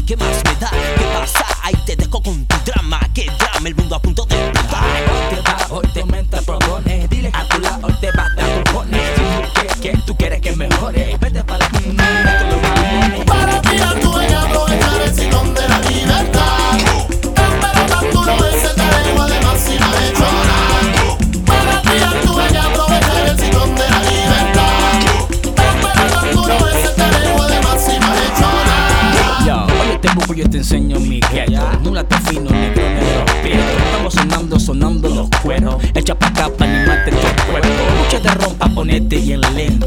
¿qué más me da? ¿Qué pasa? Ahí te dejo con tu drama. ¿Qué drama? El mundo a punto de explotar. Hoy te va, hoy te aumenta propones. Dile a tu lado, hoy te va a dar cojones. Que tú quieres que mejore. Vete para tu mundo, lo que Para tirar tu y aprovechar el ciclón de la libertad. Pero tan duro ese talegua de máxima hechona. Para tirar tu y aprovechar el ciclón de la libertad. Pero tan duro ese talegua de máxima hechona. Yo, oye te busco, yo te enseño mi gueto. Nula te fino, negro prieto. Estamos sonando los cueros. Echa pa' acá pa' animarte tu cuerpo. Mucho te rompa, ponete bien lento.